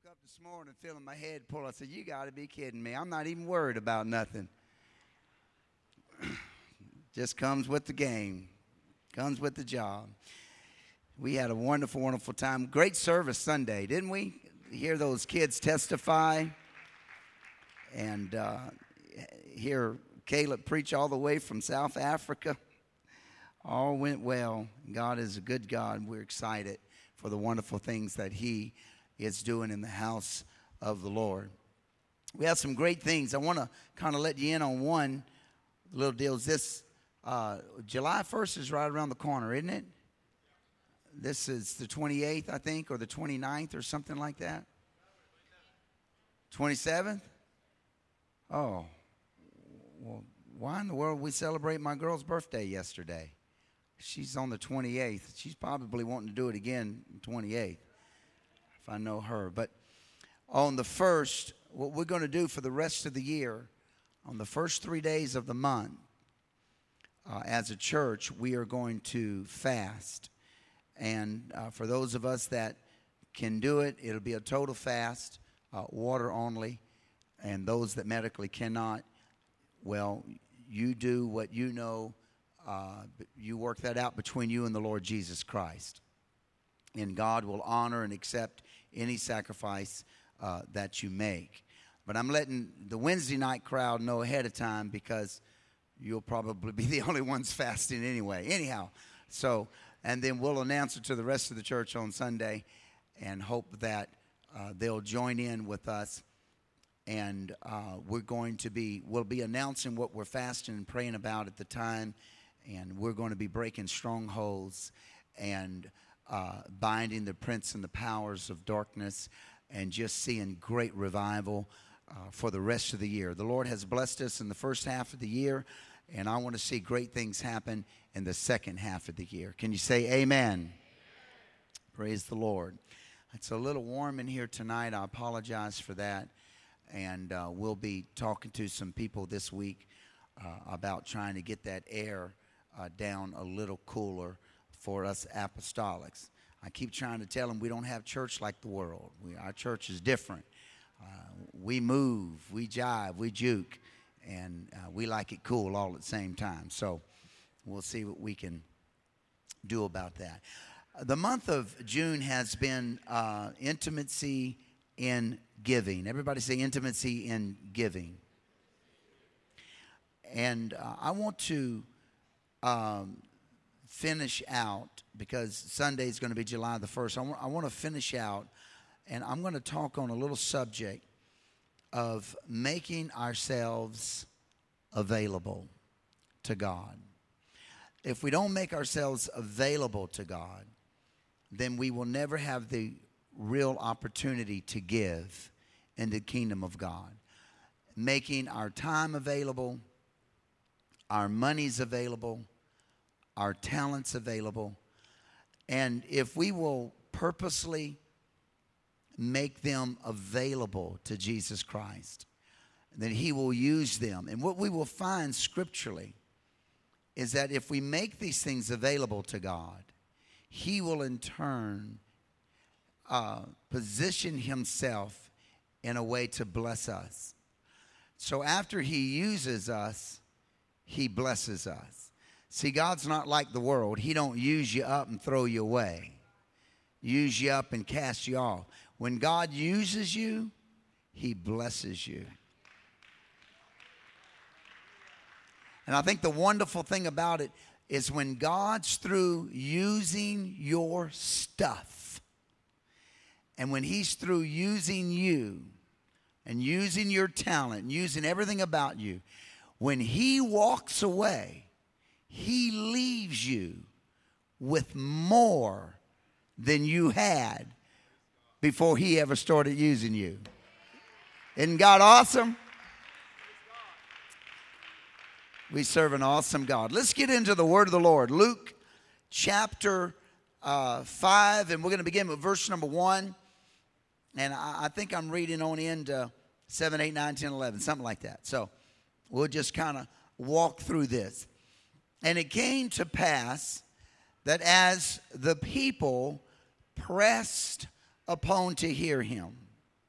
woke up this morning feeling my head pull. I said, you got to be kidding me. I'm not even worried about nothing. Just comes with the game. Comes with the job. We had a wonderful, wonderful time. Great service Sunday, didn't we? Hear those kids testify. And hear Caleb preach all the way from South Africa. All went well. God is a good God. We're excited for the wonderful things that He is doing in the house of the Lord. We have some great things. I want to kind of let you in on one little deal. This July 1st is right around the corner, isn't it? This is the 28th, I think, or the 29th or something like that. 27th? Oh, well, why in the world we celebrate my girl's birthday yesterday? She's on the 28th. She's probably wanting to do it again on the 28th, if I know her. But on the 1st, what we're going to do for the rest of the year, on the first 3 days of the month, as a church, we are going to fast. And for those of us that can do it, it'll be a total fast, water only. And those that medically cannot, well, you do what you know. You work that out between you and the Lord Jesus Christ. And God will honor and accept any sacrifice that you make. But I'm letting the Wednesday night crowd know ahead of time because you'll probably be the only ones fasting anyway. Anyhow, so, and then we'll announce it to the rest of the church on Sunday and hope that they'll join in with us. And we'll be announcing what we're fasting and praying about at the time. And we're going to be breaking strongholds and binding the prince and the powers of darkness and just seeing great revival for the rest of the year. The Lord has blessed us in the first half of the year, and I want to see great things happen in the second half of the year. Can you say amen? Amen. Praise the Lord. It's a little warm in here tonight. I apologize for that. And we'll be talking to some people this week about trying to get that air down a little cooler for us apostolics. I keep trying to tell them we don't have church like the world. Our church is different. We move, we jive, we juke, and we like it cool all at the same time. So we'll see what we can do about that. The month of June has been intimacy in giving. Everybody say intimacy in giving. And I want to finish out, because Sunday is going to be July the 1st. I want to finish out, and I'm going to talk on a little subject of making ourselves available to God. If we don't make ourselves available to God, then we will never have the real opportunity to give in the kingdom of God. Making our time available, our monies available, our talents available. And if we will purposely make them available to Jesus Christ, then He will use them. And what we will find scripturally is that if we make these things available to God, He will in turn position Himself in a way to bless us. So after He uses us, He blesses us. See, God's not like the world. He don't use you up and throw you away. Use you up and cast you off. When God uses you, He blesses you. And I think the wonderful thing about it is when God's through using your stuff, and when He's through using you and using your talent and using everything about you, when He walks away, He leaves you with more than you had before He ever started using you. Isn't God awesome? We serve an awesome God. Let's get into the word of the Lord. Luke chapter 5, and we're going to begin with verse number 1. And I think I'm reading on into 7, 8, 9, 10, 11, something like that. So we'll just kind of walk through this. And it came to pass that as the people pressed upon to hear him,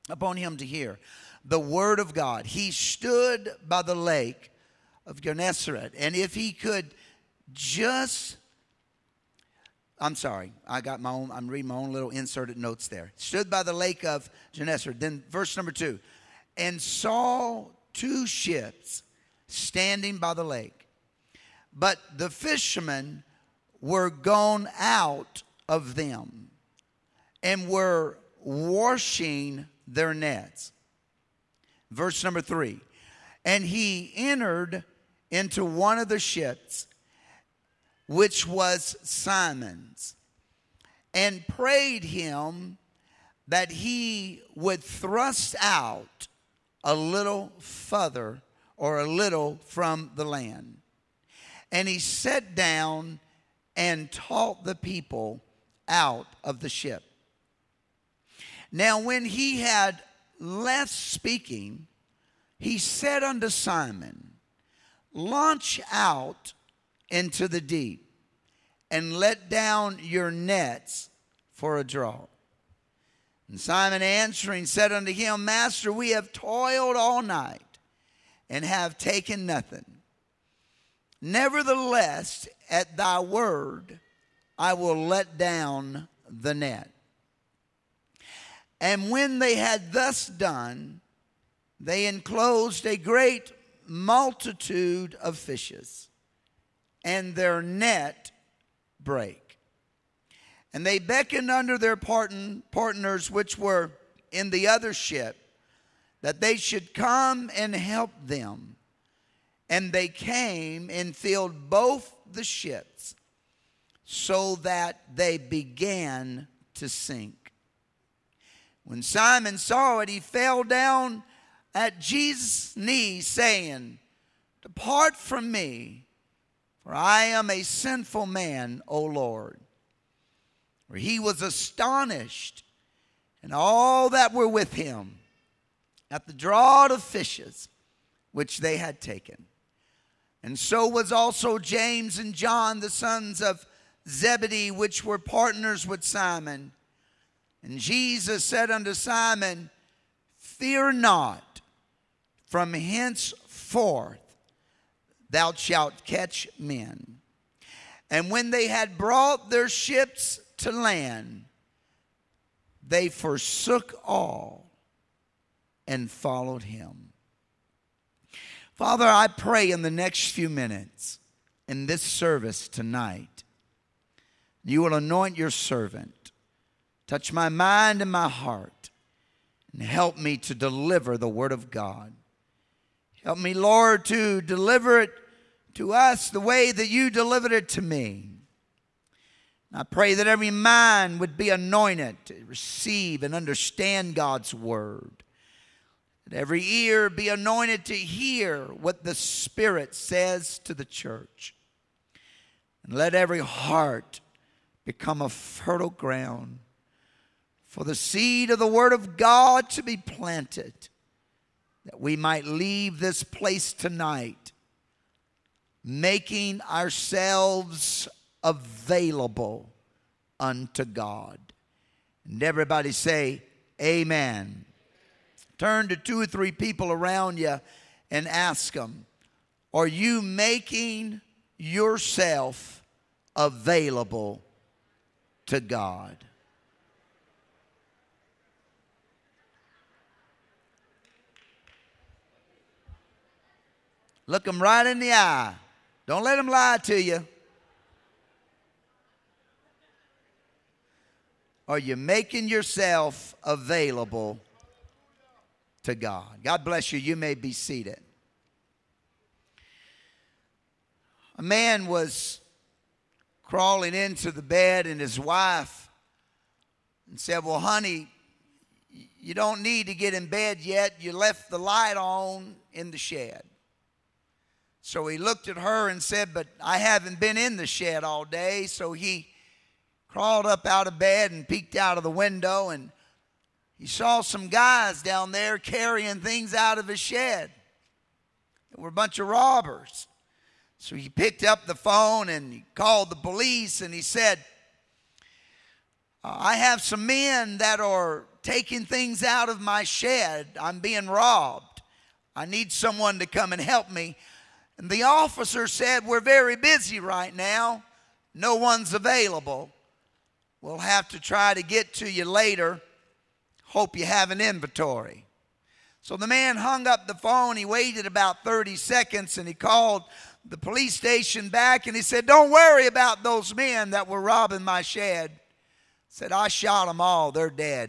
upon him to hear the word of God. He stood by the lake of Gennesaret, and if he could just, I'm reading my own little inserted notes there. Stood by the lake of Gennesaret. Then verse number 2, and saw 2 ships standing by the lake, but the fishermen were gone out of them and were washing their nets. Verse number 3, and he entered into one of the ships, which was Simon's, and prayed him that he would thrust out a little further, or a little from the land. And he sat down and taught the people out of the ship. Now when he had left speaking, he said unto Simon, launch out into the deep, and let down your nets for a draught. And Simon answering said unto him, Master, we have toiled all night, and have taken nothing. Nevertheless, at thy word, I will let down the net. And when they had thus done, they enclosed a great multitude of fishes, and their net brake. And they beckoned unto their partners which were in the other ship, that they should come and help them. And they came and filled both the ships, so that they began to sink. When Simon saw it, he fell down at Jesus' knees, saying, Depart from me, for I am a sinful man, O Lord. For he was astonished, and all that were with him, at the draught of fishes which they had taken. And so was also James and John, the sons of Zebedee, which were partners with Simon. And Jesus said unto Simon, Fear not, from henceforth thou shalt catch men. And when they had brought their ships to land, they forsook all and followed him. Father, I pray in the next few minutes in this service tonight, you will anoint your servant, touch my mind and my heart, and help me to deliver the word of God. Help me, Lord, to deliver it to us the way that you delivered it to me. I pray that every mind would be anointed to receive and understand God's word. That every ear be anointed to hear what the Spirit says to the church. And let every heart become a fertile ground for the seed of the word of God to be planted, that we might leave this place tonight making ourselves available unto God. And everybody say, amen. Turn to 2 or 3 people around you and ask them, are you making yourself available to God? Look them right in the eye. Don't let them lie to you. Are you making yourself available to God? God bless you. You may be seated. A man was crawling into the bed, and his wife said, well, honey, you don't need to get in bed yet. You left the light on in the shed. So he looked at her and said, but I haven't been in the shed all day. So he crawled up out of bed and peeked out of the window, and he saw some guys down there carrying things out of his shed. They were a bunch of robbers. So he picked up the phone and he called the police, and he said, I have some men that are taking things out of my shed. I'm being robbed. I need someone to come and help me. And the officer said, we're very busy right now. No one's available. We'll have to try to get to you later. Hope you have an inventory. So the man hung up the phone. He waited about 30 seconds and he called the police station back and he said, don't worry about those men that were robbing my shed. Said, I shot them all. They're dead.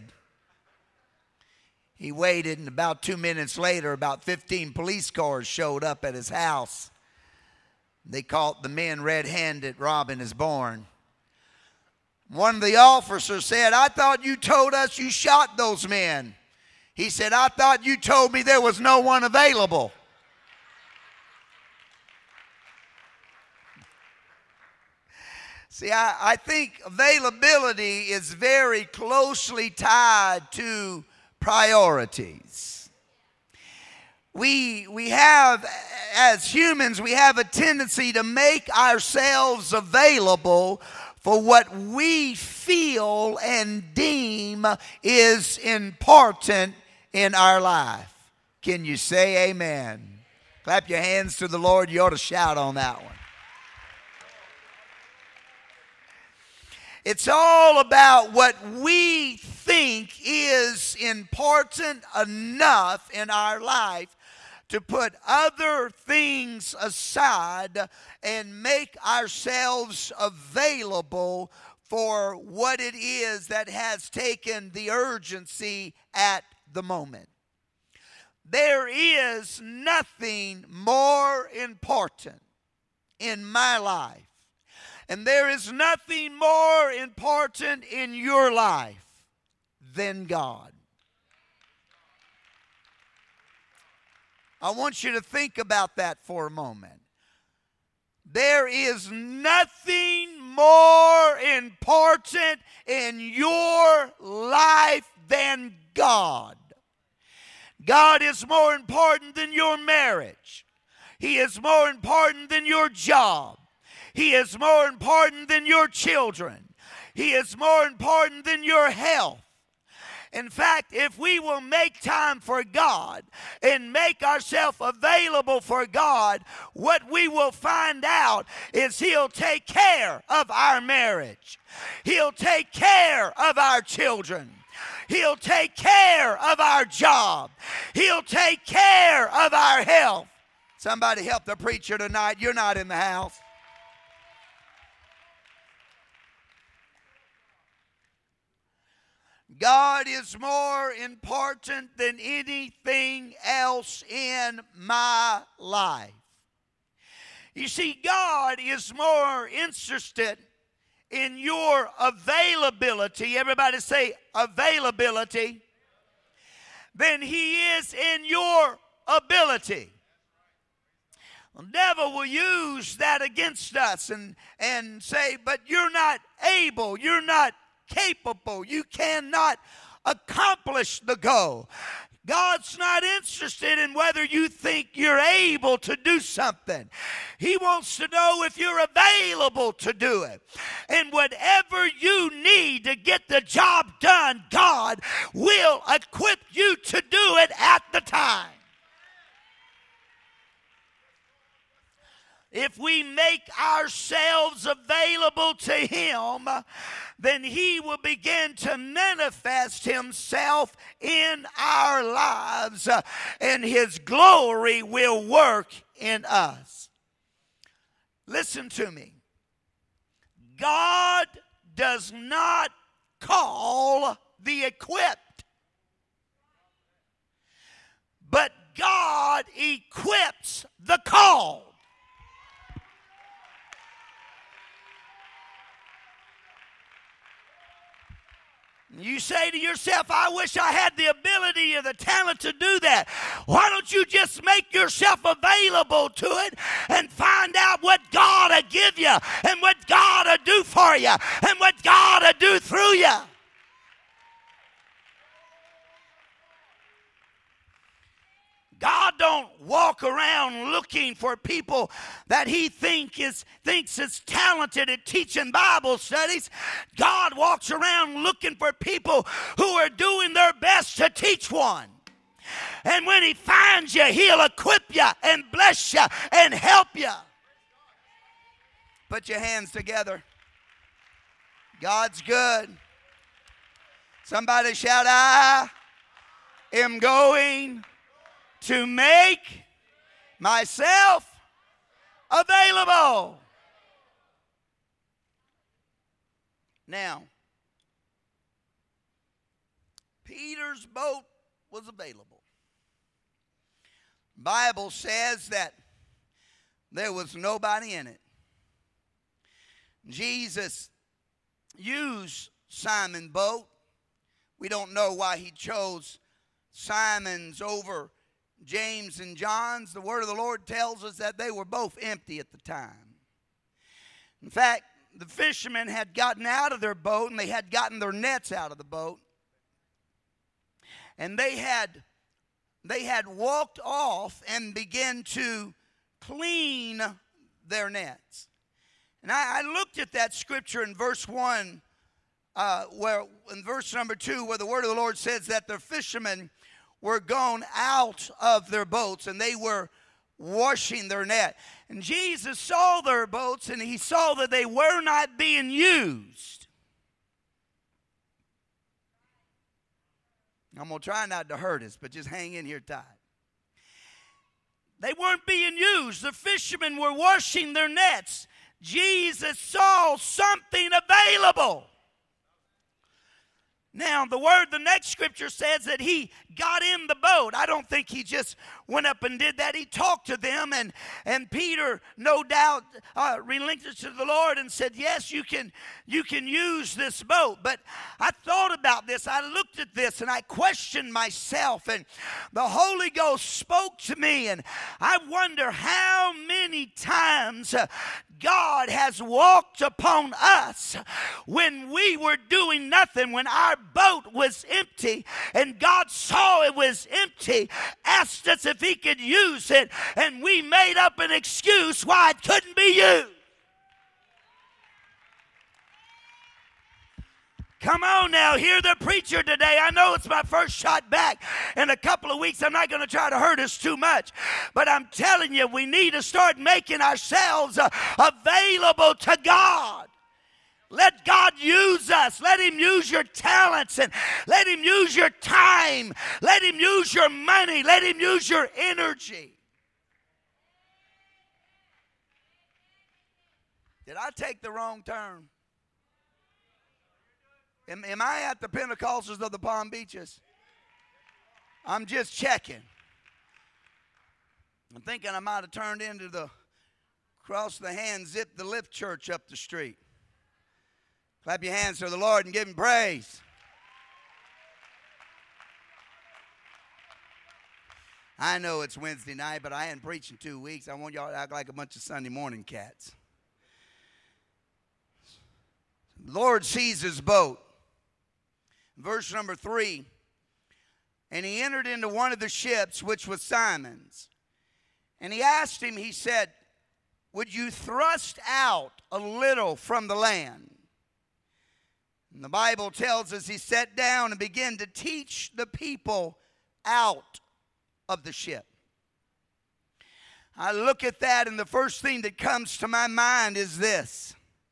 He waited, and about 2 minutes later, about 15 police cars showed up at his house. They caught the men red-handed robbing his barn. One of the officers said, I thought you told us you shot those men. He said, I thought you told me there was no one available. See, I think availability is very closely tied to priorities. We have, as humans, we have a tendency to make ourselves available for what we feel and deem is important in our life. Can you say amen? Clap your hands to the Lord. You ought to shout on that one. It's all about what we think is important enough in our life to put other things aside and make ourselves available for what it is that has taken the urgency at the moment. There is nothing more important in my life, and there is nothing more important in your life than God. I want you to think about that for a moment. There is nothing more important in your life than God. God is more important than your marriage. He is more important than your job. He is more important than your children. He is more important than your health. In fact, if we will make time for God and make ourselves available for God, what we will find out is He'll take care of our marriage. He'll take care of our children. He'll take care of our job. He'll take care of our health. Somebody help the preacher tonight. You're not in the house. God is more important than anything else in my life. You see, God is more interested in your availability. Everybody say availability. Than He is in your ability. The devil will use that against us and say, but you're not able, you're not capable, you cannot accomplish the goal. God's not interested in whether you think you're able to do something. He wants to know if you're available to do it. And whatever you need to get the job done, God will equip you to do it at the time. If we make ourselves available to Him, then He will begin to manifest Himself in our lives, and His glory will work in us. Listen to me. God does not call the equipped, but God equips the called. You say to yourself, I wish I had the ability or the talent to do that. Why don't you just make yourself available to it and find out what God will give you and what God will do for you and what God will do through you? God don't walk walk around looking for people that he thinks is talented at teaching Bible studies. God walks around looking for people who are doing their best to teach one. And when he finds you, he'll equip you and bless you and help you. Put your hands together. God's good. Somebody shout, I am going to make myself available. Now, Peter's boat was available. The Bible says that there was nobody in it. Jesus used Simon's boat. We don't know why he chose Simon's over James and John's. The word of the Lord tells us that they were both empty at the time. In fact, the fishermen had gotten out of their boat and they had gotten their nets out of the boat. And they had walked off and began to clean their nets. And I looked at that scripture in verse 1, where in verse number 2, where the word of the Lord says that the fishermen were gone out of their boats and they were washing their net. And Jesus saw their boats and he saw that they were not being used. I'm going to try not to hurt us, but just hang in here tight. They weren't being used. The fishermen were washing their nets. Jesus saw something available. Now, the next scripture says that he got in the boat. I don't think he just went up and did that. He talked to them, and Peter, no doubt, relinquished to the Lord and said, yes, you can use this boat. But I thought about this. I looked at this, and I questioned myself, and the Holy Ghost spoke to me, and I wonder how many times God has walked upon us when we were doing nothing, when our boat was empty, and God saw it was empty, asked us if he could use it, and we made up an excuse why it couldn't be used. Come on now, hear the preacher today. I know it's my first shot back. In a couple of weeks, I'm not going to try to hurt us too much. But I'm telling you, we need to start making ourselves available to God. Let God use us. Let him use your talents, and let him use your time. Let him use your money. Let him use your energy. Did I take the wrong turn? Am I at the Pentecostals of the Palm Beaches? I'm just checking. I'm thinking I might have turned into the cross the hand, zip the lip church up the street. Clap your hands to the Lord and give him praise. I know it's Wednesday night, but I hadn't preached in 2 weeks. I want y'all to act like a bunch of Sunday morning cats. The Lord sees his boat. Verse number 3, and he entered into one of the ships, which was Simon's. And he asked him, he said, would you thrust out a little from the land? And the Bible tells us he sat down and began to teach the people out of the ship. I look at that, and the first thing that comes to my mind is this.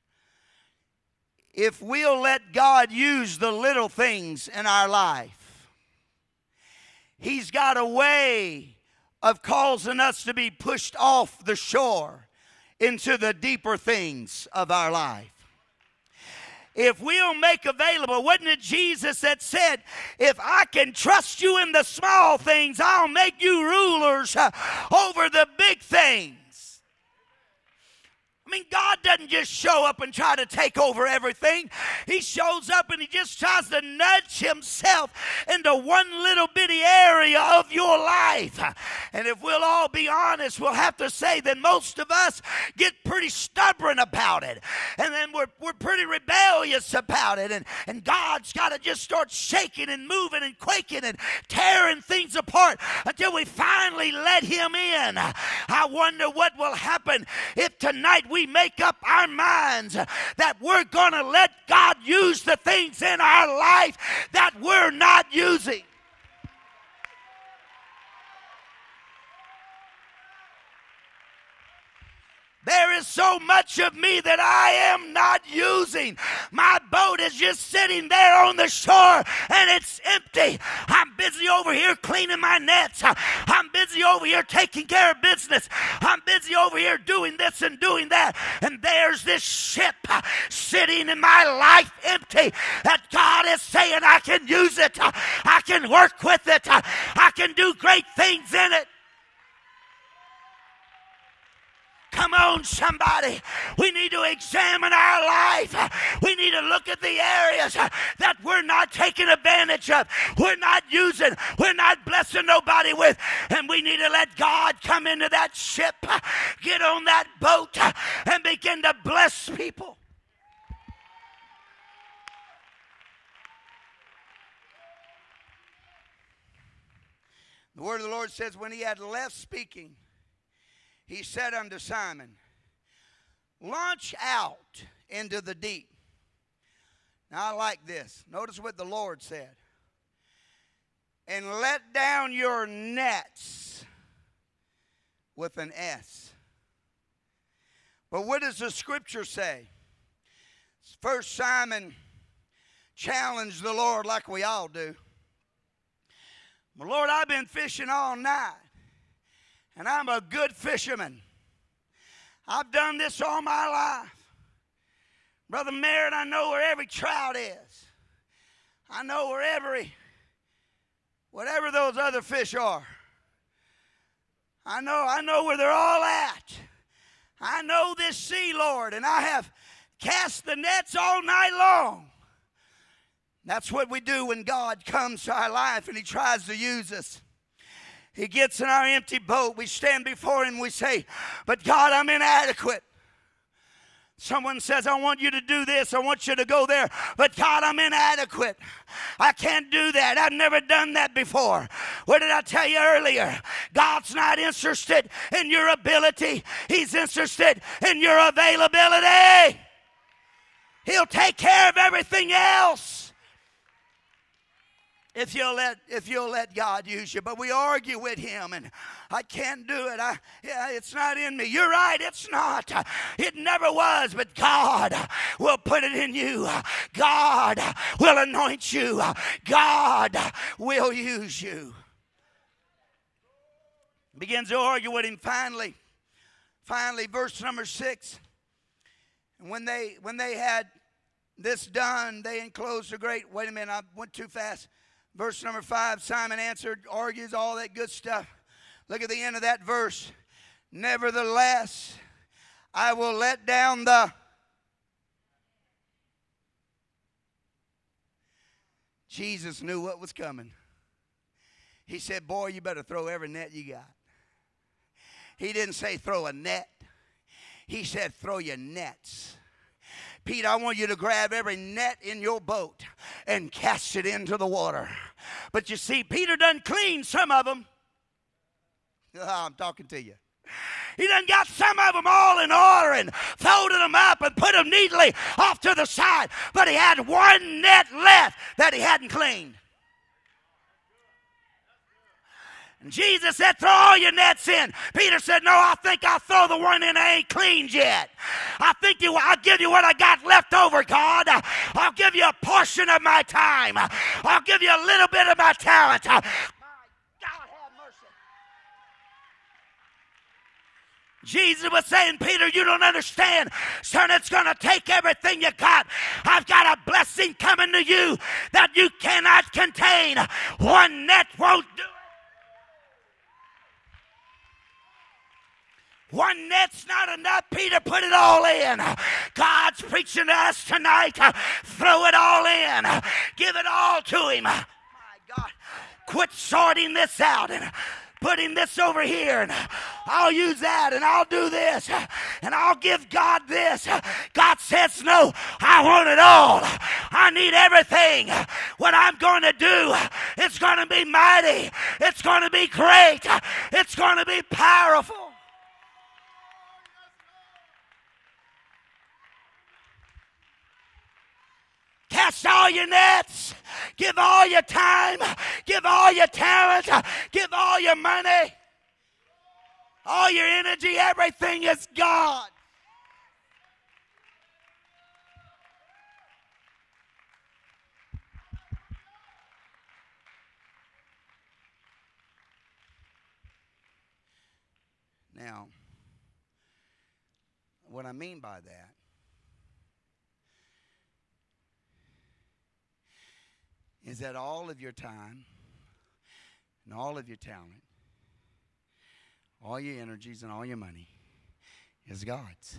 If we'll let God use the little things in our life, he's got a way of causing us to be pushed off the shore into the deeper things of our life. If we'll make available, wasn't it Jesus that said, if I can trust you in the small things, I'll make you rulers over the big things. I mean, God doesn't just show up and try to take over everything. He shows up and he just tries to nudge himself into one little bitty area of your life. And if we'll all be honest, we'll have to say that most of us get pretty stubborn about it. And then we're pretty rebellious about it. And God's got to just start shaking and moving and quaking and tearing things apart until we finally let him in. I wonder what will happen if tonight we make up our minds that we're going to let God use the things in our life that we're not using. There is so much of me that I am not using. My boat is just sitting there on the shore and it's empty. I'm busy over here cleaning my nets. I'm busy over here taking care of business. I'm busy over here doing this and doing that. And there's this ship sitting in my life empty that God is saying I can use it. I can work with it. I can do great things in it. Come on, somebody. We need to examine our life. We need to look at the areas that we're not taking advantage of. We're not using. We're not blessing nobody with. And we need to let God come into that ship, get on that boat, and begin to bless people. The word of the Lord says, when he had left speaking, he said unto Simon, launch out into the deep. Now I like this. Notice what the Lord said. And let down your nets with an S. But what does the scripture say? First, Simon challenged the Lord like we all do. Well, Lord, I've been fishing all night. And I'm a good fisherman. I've done this all my life. Brother Merritt, I know where every trout is. I know where whatever those other fish are. I know where they're all at. I know this sea, Lord, and I have cast the nets all night long. That's what we do when God comes to our life and he tries to use us. He gets in our empty boat. We stand before him and we say, but God, I'm inadequate. Someone says, I want you to do this. I want you to go there. But God, I'm inadequate. I can't do that. I've never done that before. What did I tell you earlier? God's not interested in your ability. He's interested in your availability. He'll take care of everything else. If you'll let God use you. But we argue with him and I can't do it. It's not in me. You're right, it's not. It never was, but God will put it in you. God will anoint you. God will use you. Begins to argue with him finally, verse number 6. And when they had this done, they enclosed a great, wait a minute, I went too fast. Verse number 5, Simon answered, argues, all that good stuff. Look at the end of that verse. Nevertheless, I will let down the... Jesus knew what was coming. He said, boy, you better throw every net you got. He didn't say throw a net. He said throw your nets. Pete, I want you to grab every net in your boat and cast it into the water. But you see, Peter done cleaned some of them. I'm talking to you. He done got some of them all in order and folded them up and put them neatly off to the side. But he had one net left that he hadn't cleaned. And Jesus said, throw all your nets in. Peter said, no, I think I'll throw the one in I ain't cleaned yet. I'll give you what I got left over, God. I'll give you a portion of my time. I'll give you a little bit of my talent. My God, have mercy. Jesus was saying, Peter, you don't understand. Son, it's going to take everything you got. I've got a blessing coming to you that you cannot contain. One net won't do it. One net's not enough, Peter. Put it all in. God's preaching to us tonight. Throw it all in. Give it all to him. My God. Quit sorting this out and putting this over here, and I'll use that, and I'll do this, and I'll give God this. God says, no, I want it all. I need everything. What I'm going to do, it's going to be mighty. It's going to be great. It's going to be powerful. Cast all your nets. Give all your time. Give all your talent. Give all your money. All your energy. Everything is God. Now, what I mean by that is that all of your time and all of your talent, all your energies and all your money is God's.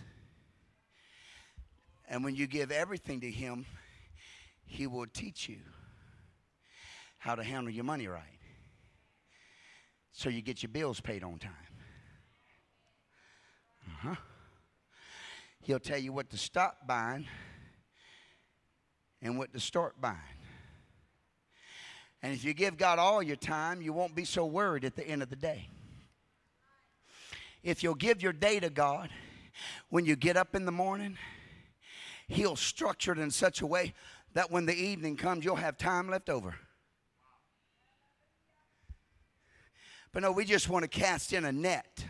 And when you give everything to him, he will teach you how to handle your money right, so you get your bills paid on time. He'll tell you what to stop buying and what to start buying. And if you give God all your time, you won't be so worried at the end of the day. If you'll give your day to God, when you get up in the morning, he'll structure it in such a way that when the evening comes, you'll have time left over. But no, we just want to cast in a net.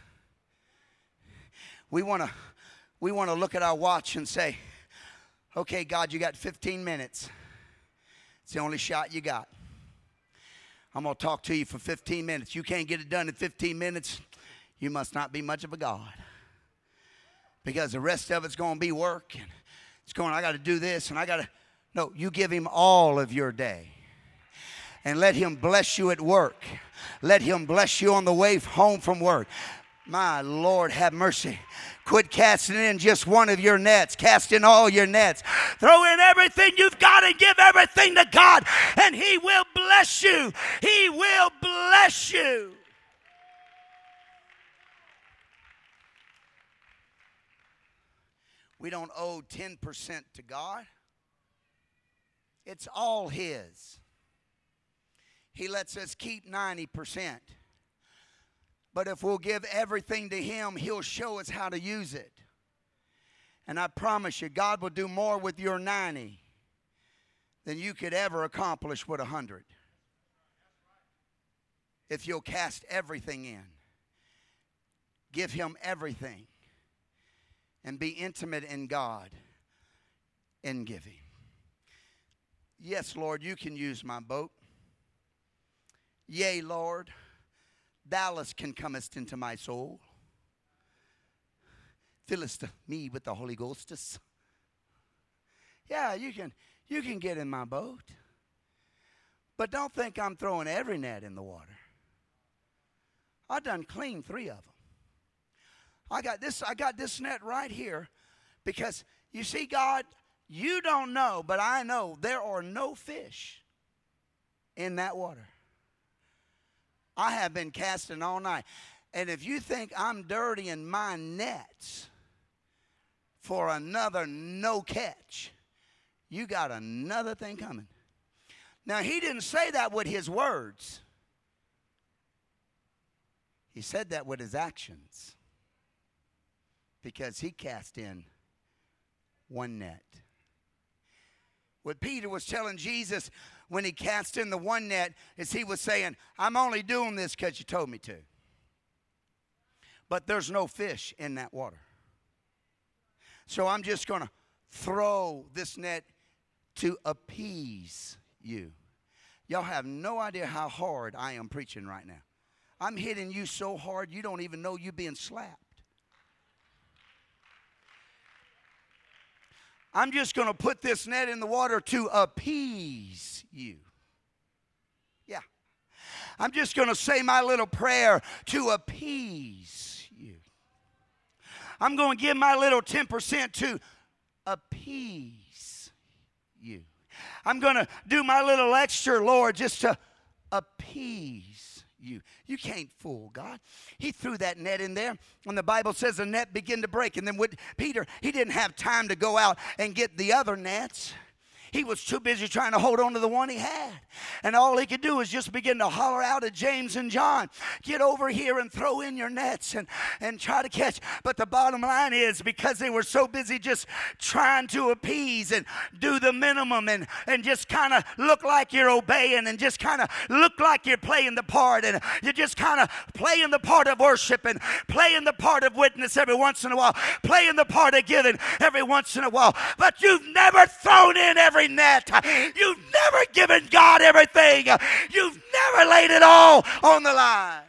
We want to look at our watch and say, okay, God, you got 15 minutes. It's the only shot you got. I'm going to talk to you for 15 minutes. You can't get it done in 15 minutes. You must not be much of a God. Because the rest of it's going to be work. And it's going, I got to do this and I got to. No, you give him all of your day. And let him bless you at work. Let him bless you on the way home from work. My Lord, have mercy. Quit casting in just one of your nets. Cast in all your nets. Throw in everything you've got and give everything to God, and he will bless you. He will bless you. We don't owe 10% to God. It's all his. He lets us keep 90%. But if we'll give everything to him, he'll show us how to use it. And I promise you, God will do more with your 90 than you could ever accomplish with 100. If you'll cast everything in, give him everything, and be intimate in God in giving. Yes, Lord, you can use my boat. Yea, Lord, Dallas can comest into my soul. Fillest me with the Holy Ghost. Yeah, you can get in my boat. But don't think I'm throwing every net in the water. I done cleaned 3 of them. I got this net right here because you see, God, you don't know, but I know there are no fish in that water. I have been casting all night. And if you think I'm dirtying my nets for another no catch, you got another thing coming. Now, he didn't say that with his words. He said that with his actions. Because he cast in one net. What Peter was telling Jesus when he cast in the one net is he was saying, I'm only doing this because you told me to. But there's no fish in that water. So I'm just going to throw this net to appease you. Y'all have no idea how hard I am preaching right now. I'm hitting you so hard you don't even know you're being slapped. I'm just going to put this net in the water to appease you. Yeah. I'm just going to say my little prayer to appease you. I'm going to give my little 10% to appease you. I'm going to do my little extra, Lord, just to appease you. You can't fool God. He threw that net in there, and the Bible says the net began to break. And then with Peter, he didn't have time to go out and get the other nets. He was too busy trying to hold on to the one he had. And all he could do was just begin to holler out at James and John, get over here and throw in your nets and try to catch. But the bottom line is, because they were so busy just trying to appease and do the minimum and just kind of look like you're obeying and just kind of look like you're playing the part, and you're just kind of playing the part of worship and playing the part of witness every once in a while, playing the part of giving every once in a while. But you've never thrown in every net. You've never given God everything. You've never laid it all on the line.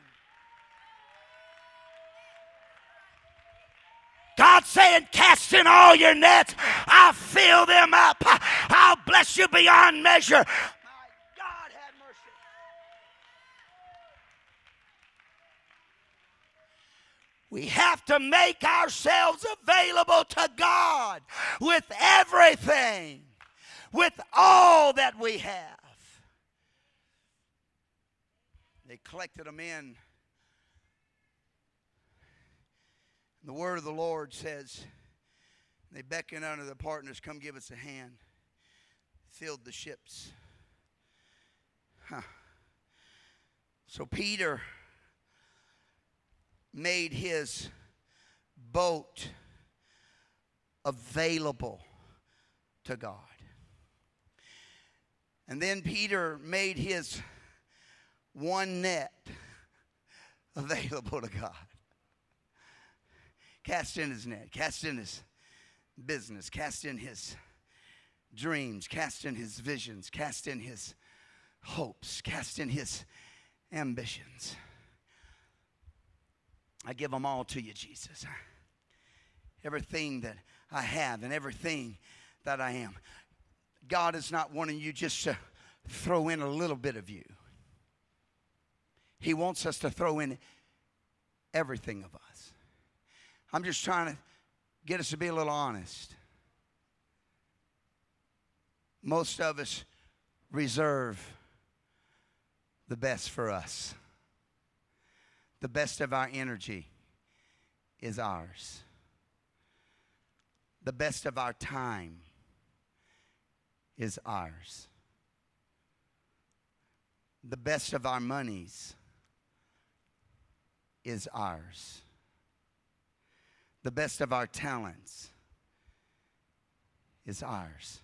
God's saying, cast in all your nets. I'll fill them up. I'll bless you beyond measure. My God, have mercy. We have to make ourselves available to God with everything, with all that we have. They collected them in. The word of the Lord says, they beckoned unto the partners, come give us a hand. Filled the ships. So Peter made his boat available to God. And then Peter made his one net available to God. Cast in his net, cast in his business, cast in his dreams, cast in his visions, cast in his hopes, cast in his ambitions. I give them all to you, Jesus. Everything that I have and everything that I am. God is not wanting you just to throw in a little bit of you. He wants us to throw in everything of us. I'm just trying to get us to be a little honest. Most of us reserve the best for us. The best of our energy is ours. The best of our time is ours. The best of our monies is ours. The best of our talents is ours.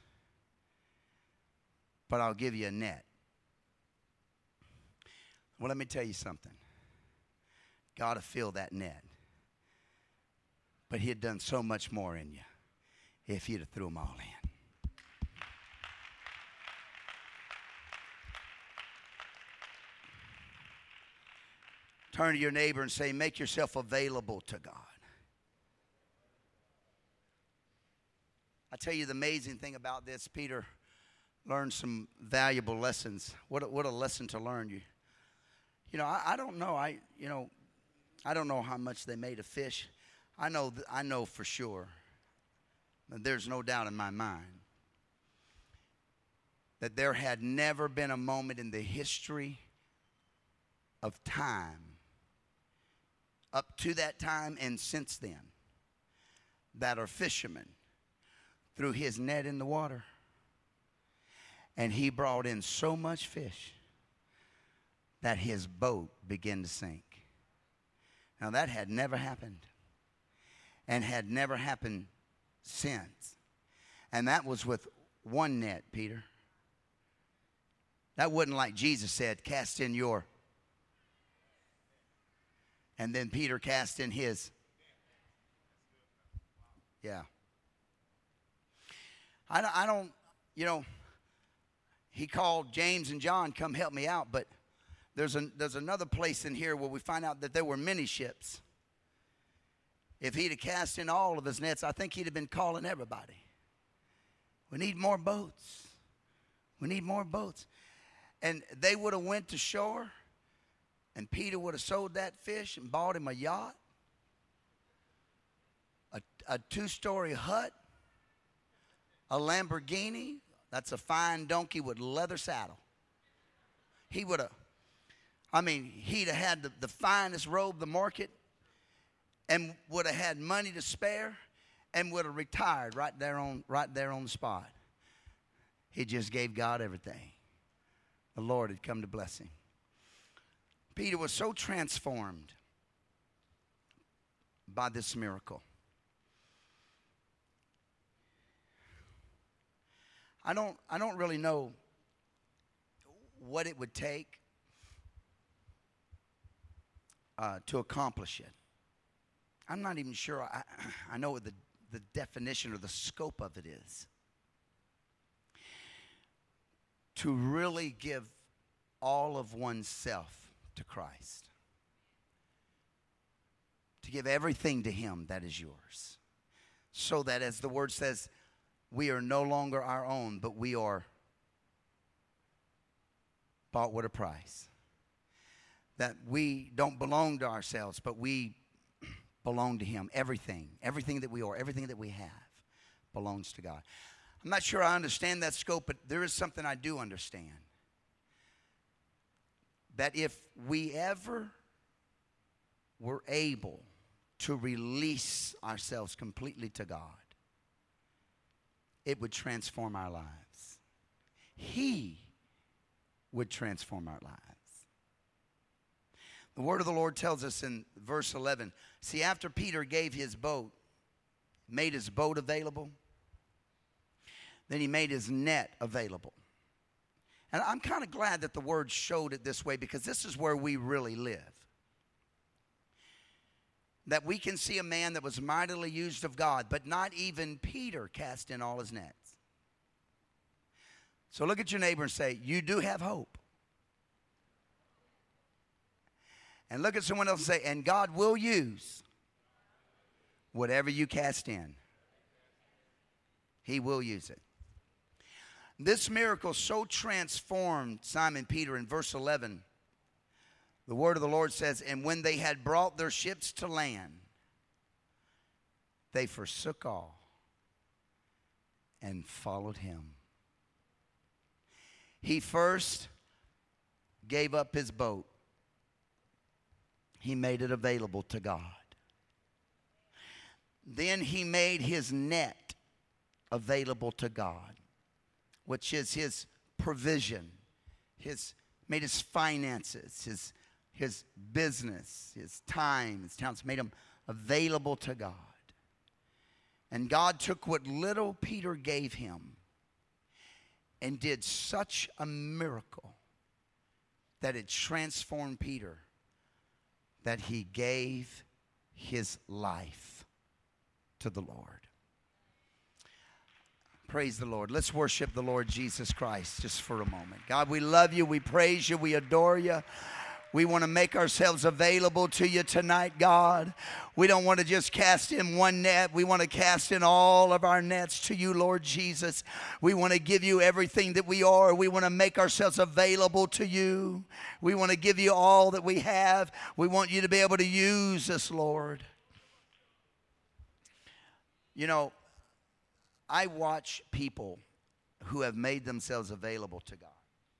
But I'll give you a net. Well, let me tell you something. God will fill that net. But He had done so much more in you if He'd have threw them all in. Turn to your neighbor and say, make yourself available to God. I tell you the amazing thing about this, Peter learned some valuable lessons. What a lesson to learn. You know, I don't know. I don't know how much they made of fish. I know for sure. There's no doubt in my mind that there had never been a moment in the history of time, up to that time and since then, that a fisherman threw his net in the water and he brought in so much fish that his boat began to sink. Now that had never happened and had never happened since. And that was with one net, Peter. That wasn't like Jesus said, cast in your. And then Peter cast in his. Yeah. I don't, he called James and John, come help me out. But there's another place in here where we find out that there were many ships. If he'd have cast in all of his nets, I think he'd have been calling everybody. We need more boats. We need more boats. And they would have went to shore, and Peter would have sold that fish and bought him a yacht. a two-story hut, a Lamborghini. That's a fine donkey with leather saddle. He would have, he'd have had the finest robe the market, and would have had money to spare, and would have retired right there on the spot. He just gave God everything. The Lord had come to bless him. Peter was so transformed by this miracle. I don't really know what it would take to accomplish it. I'm not even sure I know what the definition or the scope of it is. To really give all of oneself to Christ. To give everything to him that is yours. So that, as the word says, we are no longer our own, but we are bought with a price. That we don't belong to ourselves, but we belong to him. Everything that we are, everything that we have belongs to God. I'm not sure I understand that scope, but there is something I do understand. That if we ever were able to release ourselves completely to God, it would transform our lives. He would transform our lives. The word of the Lord tells us in verse 11, see, after Peter gave his boat, made his boat available, then he made his net available. And I'm kind of glad that the word showed it this way, because this is where we really live. That we can see a man that was mightily used of God, but not even Peter cast in all his nets. So look at your neighbor and say, you do have hope. And look at someone else and say, and God will use whatever you cast in. He will use it. This miracle so transformed Simon Peter. In verse 11, the word of the Lord says, and when they had brought their ships to land, they forsook all and followed him. He first gave up his boat. He made it available to God. Then he made his net available to God, which is his provision, made his finances, his business, his time, his talents, made them available to God. And God took what little Peter gave him and did such a miracle that it transformed Peter, that he gave his life to the Lord. Praise the Lord. Let's worship the Lord Jesus Christ just for a moment. God, we love you. We praise you. We adore you. We want to make ourselves available to you tonight, God. We don't want to just cast in one net. We want to cast in all of our nets to you, Lord Jesus. We want to give you everything that we are. We want to make ourselves available to you. We want to give you all that we have. We want you to be able to use us, Lord. You know, I watch people who have made themselves available to God.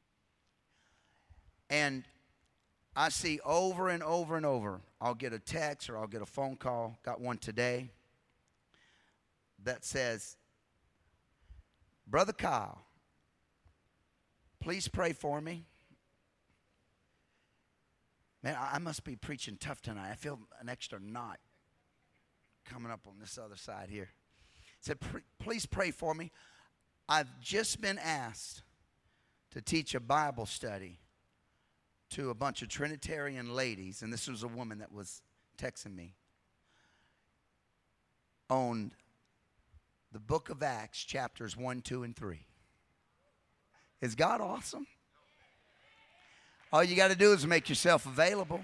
And I see over and over and over, I'll get a text or I'll get a phone call, got one today, that says, Brother Kyle, please pray for me. Man, I must be preaching tough tonight. I feel an extra knot coming up on this other side here. Said, please pray for me. I've just been asked to teach a Bible study to a bunch of Trinitarian ladies, and this was a woman that was texting me, on the book of Acts, chapters 1, 2, and 3. Is God awesome? All you got to do is make yourself available.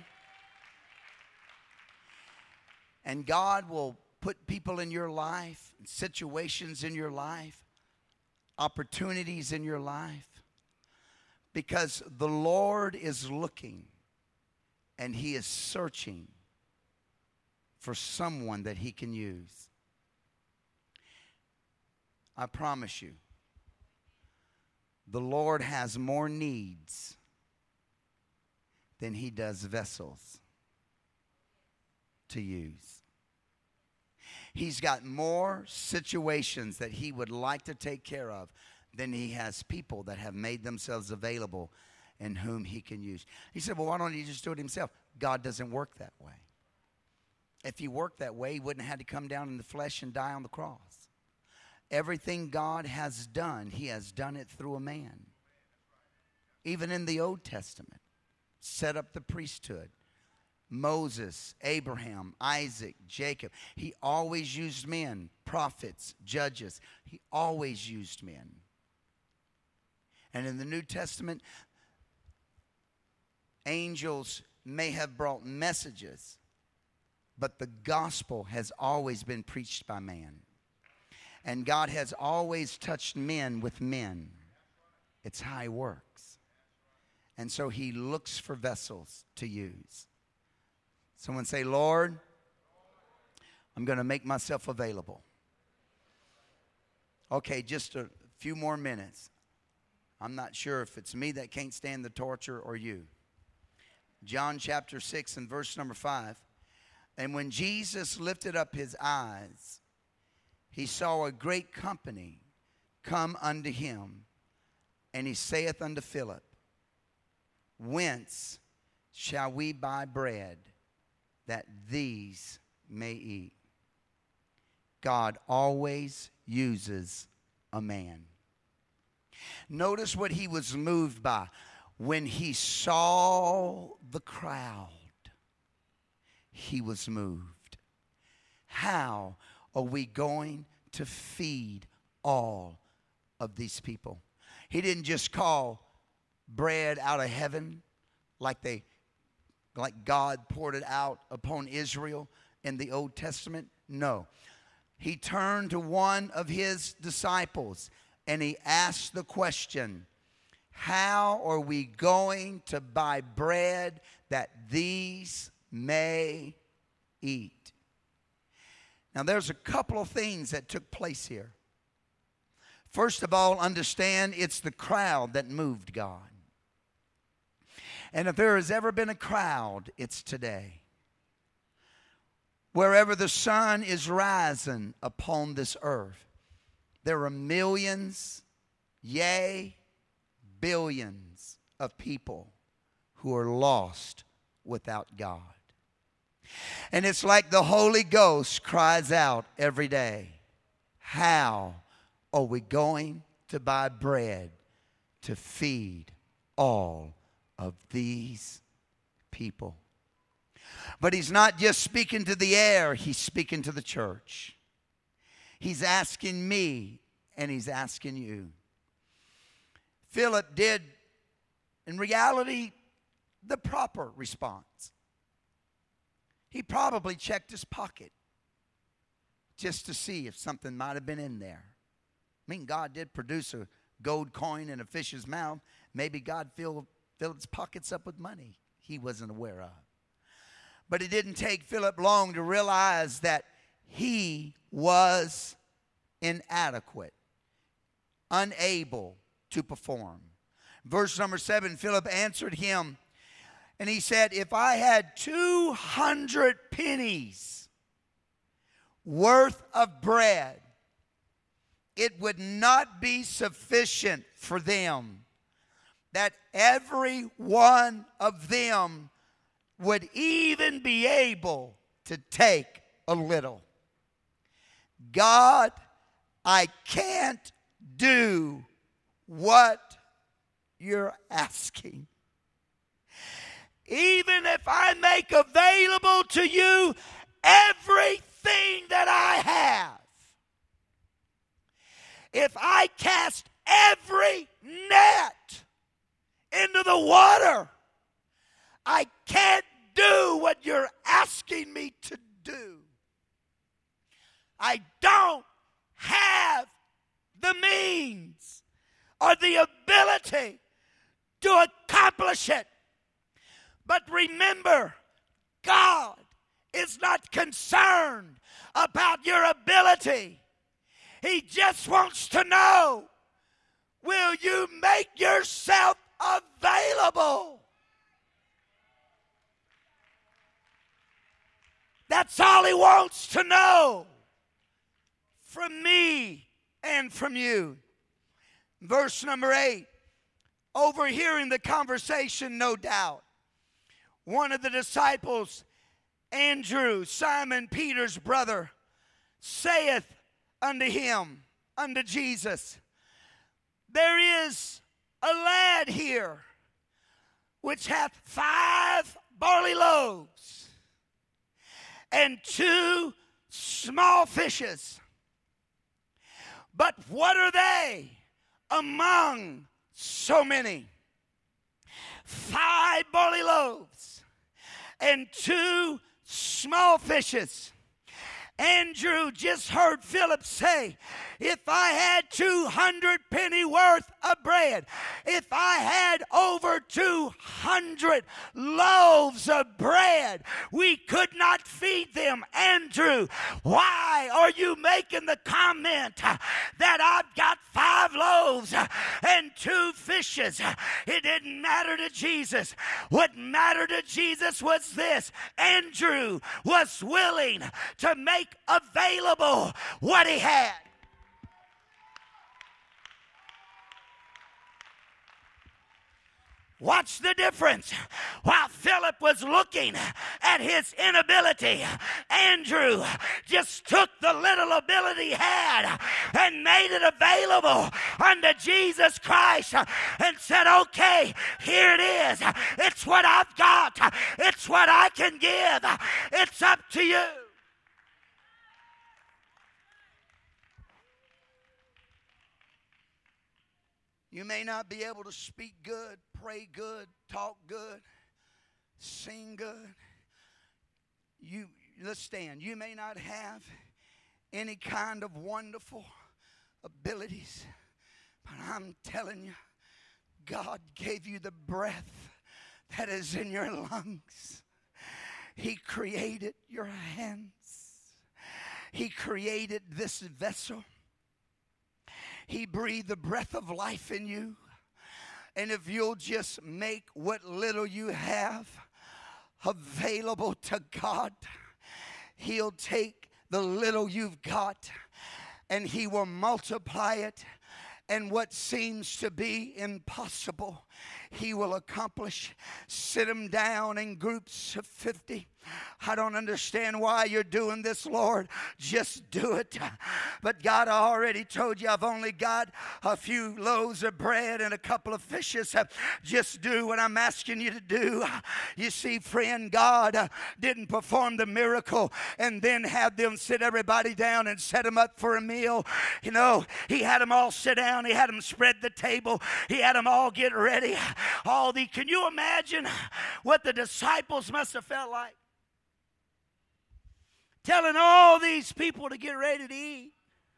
And God will put people in your life, situations in your life, opportunities in your life, because the Lord is looking and he is searching for someone that he can use. I promise you, the Lord has more needs than He does vessels to use. He's got more situations that He would like to take care of than He has people that have made themselves available and whom He can use. He said, well, why don't He just do it Himself? God doesn't work that way. If He worked that way, He wouldn't have had to come down in the flesh and die on the cross. Everything God has done, He has done it through a man. Even in the Old Testament, set up the priesthood. Moses, Abraham, Isaac, Jacob. He always used men, prophets, judges. He always used men. And in the New Testament, angels may have brought messages, but the gospel has always been preached by man. And God has always touched men with men. It's how He works. And so He looks for vessels to use. Someone say, Lord, I'm going to make myself available. Okay, just a few more minutes. I'm not sure if it's me that can't stand the torture or you. John chapter 6 and verse number 5. And when Jesus lifted up His eyes, He saw a great company come unto Him. And He saith unto Philip, whence shall we buy bread that these may eat? God always uses a man. Notice what He was moved by. When He saw the crowd, He was moved. How are we going to feed all of these people? He didn't just call bread out of heaven like God poured it out upon Israel in the Old Testament. No. He turned to one of His disciples and He asked the question, how are we going to buy bread that these may eat? Now, there's a couple of things that took place here. First of all, understand it's the crowd that moved God. And if there has ever been a crowd, it's today. Wherever the sun is rising upon this earth, there are millions, yea, billions of people who are lost without God. And it's like the Holy Ghost cries out every day, how are we going to buy bread to feed all of these people? But He's not just speaking to the air, He's speaking to the church. He's asking me and He's asking you. Philip did, in reality, the proper response. He probably checked his pocket just to see if something might have been in there. I mean, God did produce a gold coin in a fish's mouth. Maybe God filled Philip's pockets up with money he wasn't aware of. But it didn't take Philip long to realize that he was inadequate, unable to perform. Verse number 7, Philip answered him, and he said, if I had 200 pennies worth of bread, it would not be sufficient for them, that every one of them would even be able to take a little. God, I can't do what you're asking. Even if I make available to you everything that I have, if I cast every net into the water, I can't do what you're asking me to do. I don't have the means or the ability to accomplish it. But remember, God is not concerned about your ability. He just wants to know, will you make yourself available? That's all he wants to know from me and from you. Verse number 8, overhearing the conversation, no doubt, one of the disciples, Andrew, Simon Peter's brother, saith unto him, unto Jesus, there is a lad here which hath 5 barley loaves and 2 small fishes. But what are they among so many? 5 barley loaves and 2 small fishes. Andrew just heard Philip say, if I had 200 penny worth of bread, if I had over 200 loaves of bread, we could not feed them. Andrew, why are you making the comment that I've got 5 loaves and 2 fishes? It didn't matter to Jesus. What mattered to Jesus was this: Andrew was willing to make available what he had. Watch the difference. While Philip was looking at his inability, Andrew just took the little ability he had and made it available unto Jesus Christ and said, okay, here it is. It's what I've got. It's what I can give. It's up to you. You may not be able to speak good, pray good, talk good, sing good. Let's stand. You may not have any kind of wonderful abilities, but I'm telling you, God gave you the breath that is in your lungs. He created your hands. He created this vessel. He breathed the breath of life in you. And if you'll just make what little you have available to God, He'll take the little you've got and He will multiply it. And what seems to be impossible, He will accomplish. Sit them down in groups of 50. I don't understand why you're doing this, Lord. Just do it. But God, I already told you I've only got a few loaves of bread and a couple of fishes. Just do what I'm asking you to do. You see, friend, God didn't perform the miracle and then have them sit everybody down and set them up for a meal. You know, He had them all sit down. He had them spread the table. He had them all get ready. Can you imagine what the disciples must have felt like? Telling all these people to get ready to eat.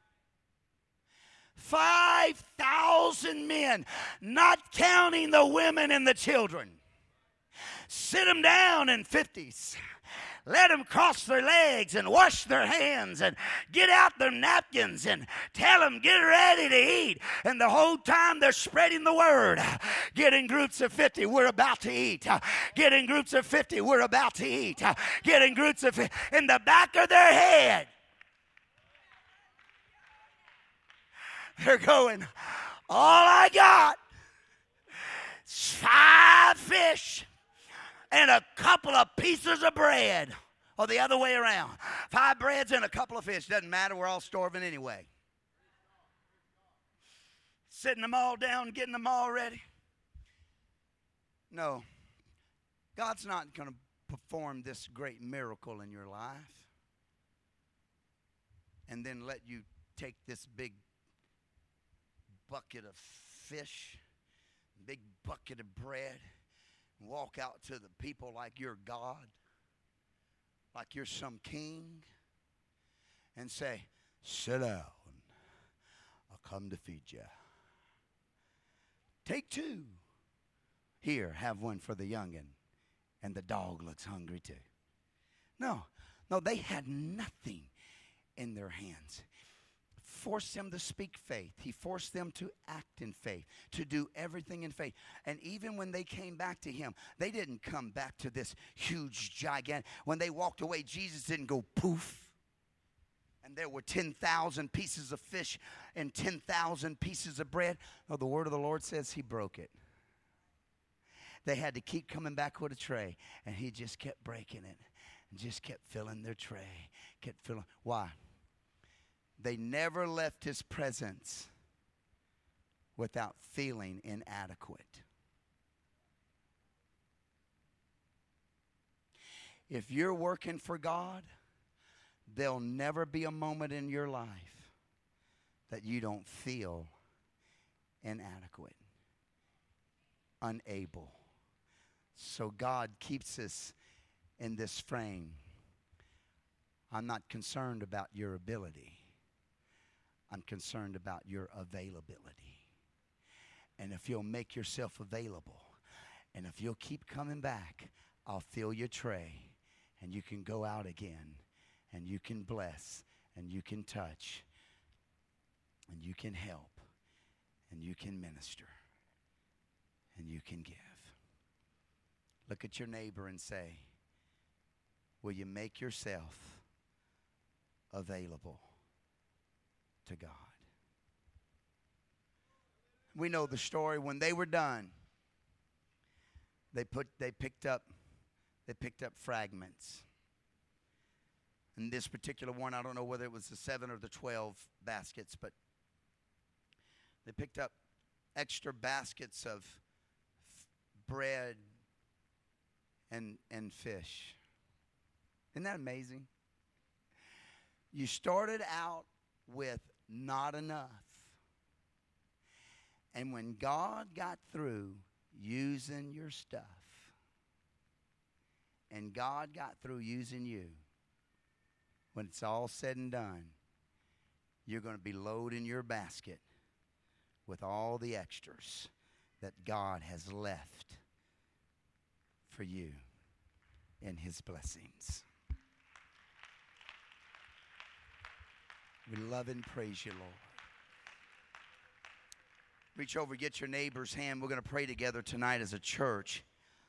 5,000 men, not counting the women and the children. Sit them down in 50s. Let them cross their legs and wash their hands and get out their napkins and tell them, get ready to eat. And the whole time they're spreading the word. Get in groups of 50, we're about to eat. Get in groups of 50, we're about to eat. Get in groups of 50. In the back of their head, they're going, all I got is 5 fish and a couple of pieces of bread. Or the other way around. 5 breads and a couple of fish. Doesn't matter, we're all starving anyway. Sitting them all down, getting them all ready. No. God's not going to perform this great miracle in your life and then let you take this big bucket of fish, big bucket of bread, walk out to the people like you're God, like you're some king, and say, sit down, I'll come to feed you. Take 2. Here, have one for the youngin', and the dog looks hungry too. No, they had nothing in their hands. forced them to speak faith. He forced them to act in faith, to do everything in faith. And even when they came back to him, they didn't come back to this huge, gigantic. When they walked away, Jesus didn't go poof. And there were 10,000 pieces of fish and 10,000 pieces of bread. No, the word of the Lord says he broke it. They had to keep coming back with a tray. And he just kept breaking it. And just kept filling their tray. Kept filling. Why? They never left his presence without feeling inadequate. If you're working for God, there'll never be a moment in your life that you don't feel inadequate, unable. So God keeps us in this frame. I'm not concerned about your ability. I'm concerned about your availability. And if you'll make yourself available, and if you'll keep coming back, I'll fill your tray, and you can go out again, and you can bless, and you can touch, and you can help, and you can minister, and you can give. Look at your neighbor and say, will you make yourself available to God? We know the story. When they were done, they picked up fragments. In this particular one, I don't know whether it was the 7 or the 12 baskets, but they picked up extra baskets of bread and fish. Isn't that amazing? You started out with not enough. And when God got through using your stuff, and God got through using you, when it's all said and done, you're going to be loading your basket with all the extras that God has left for you in his blessings. We love and praise you, Lord. Reach over, get your neighbor's hand. We're going to pray together tonight as a church.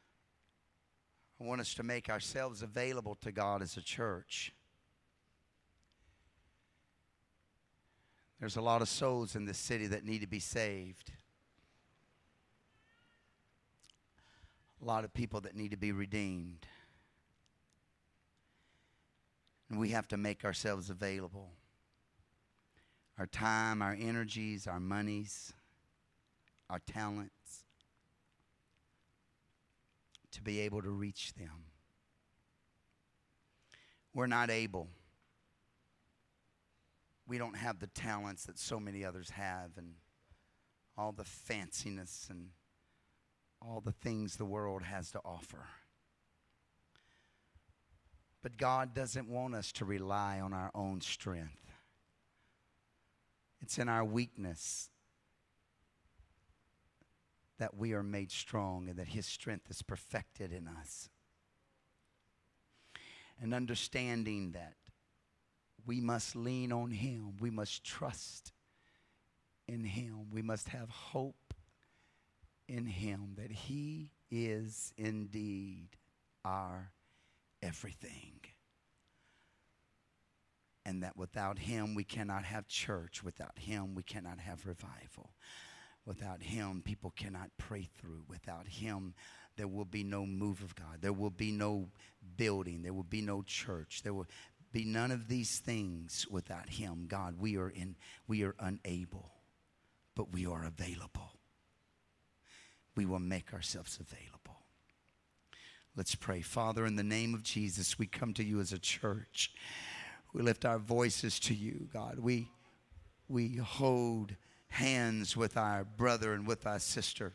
I want us to make ourselves available to God as a church. There's a lot of souls in this city that need to be saved. A lot of people that need to be redeemed. And we have to make ourselves available. Our time, our energies, our monies, our talents, to be able to reach them. We're not able. We don't have the talents that so many others have, and all the fanciness and all the things the world has to offer. But God doesn't want us to rely on our own strength. It's in our weakness that we are made strong and that his strength is perfected in us. And understanding that we must lean on him. We must trust in him. We must have hope in him that he is indeed our everything. And that without him we cannot have church. Without him we cannot have revival. Without him people cannot pray through. Without him there will be no move of God. There will be no building. There will be no church. There will be none of these things without him. God, we are unable, but we are available. We will make ourselves available. Let's pray. Father, in the name of Jesus, we come to you as a church. We lift our voices to you, God. We hold hands with our brother and with our sister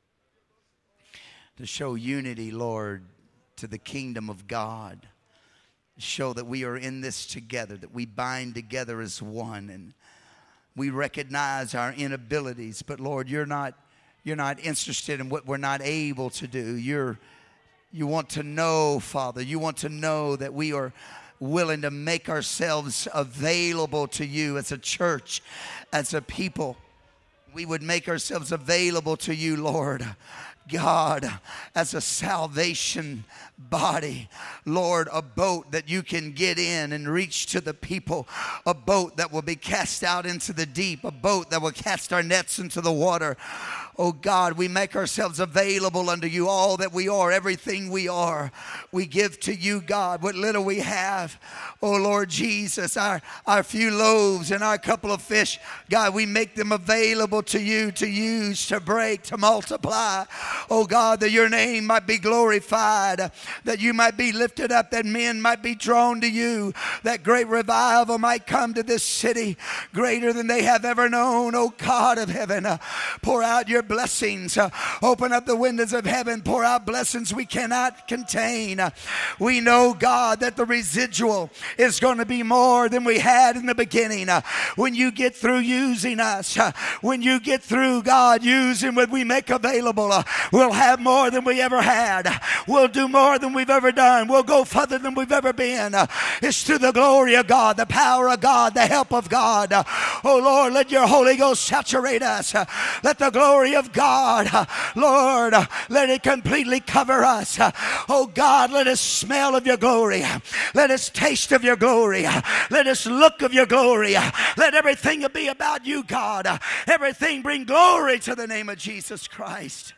to show unity, Lord, to the kingdom of God. Show that we are in this together, that we bind together as one, and we recognize our inabilities. But Lord, you're not interested in what we're not able to do. You want to know, Father, you want to know that we are willing to make ourselves available to you as a church, as a people. We would make ourselves available to you, Lord God, as a salvation body. Lord, a boat that you can get in and reach to the people. A boat that will be cast out into the deep. A boat that will cast our nets into the water. Oh God, we make ourselves available unto you. All that we are, everything we are, we give to you, God, what little we have. Oh Lord Jesus, our few loaves and our couple of fish, God, we make them available to you to use, to break, to multiply. Oh God, that your name might be glorified, that you might be lifted up, that men might be drawn to you, that great revival might come to this city, greater than they have ever known. Oh God of heaven, pour out your blessings. Open up the windows of heaven. Pour out blessings we cannot contain. We know, God, that the residual is going to be more than we had in the beginning. When you get through using us, when you get through, God, using what we make available, we'll have more than we ever had. We'll do more than we've ever done. We'll go further than we've ever been. It's through the glory of God, the power of God, the help of God. Oh Lord, let your Holy Ghost saturate us. Let the glory of God, Lord, let it completely cover us. Oh God, let us smell of your glory. Let us taste of your glory. Let us look of your glory. Let everything be about you, God. Everything bring glory to the name of Jesus Christ.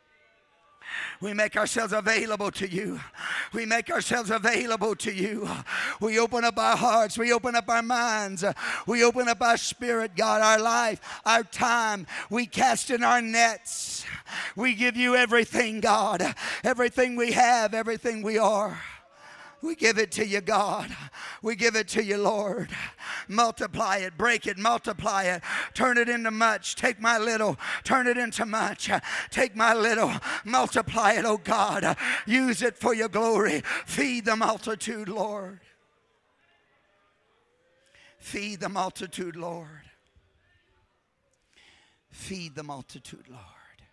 We make ourselves available to you. We make ourselves available to you. We open up our hearts. We open up our minds. We open up our spirit, God, our life, our time. We cast in our nets. We give you everything, God. Everything we have, everything we are. We give it to you, God. We give it to you, Lord. Multiply it, break it, multiply it. Turn it into much. Take my little, turn it into much. Take my little, multiply it, oh God. Use it for your glory. Feed the multitude, Lord. Feed the multitude, Lord. Feed the multitude, Lord.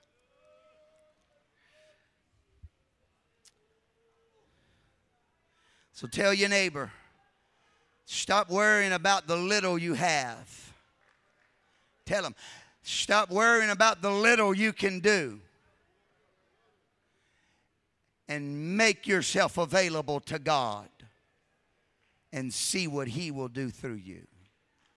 So tell your neighbor, stop worrying about the little you have. Tell them, stop worrying about the little you can do. And make yourself available to God. And see what He will do through you.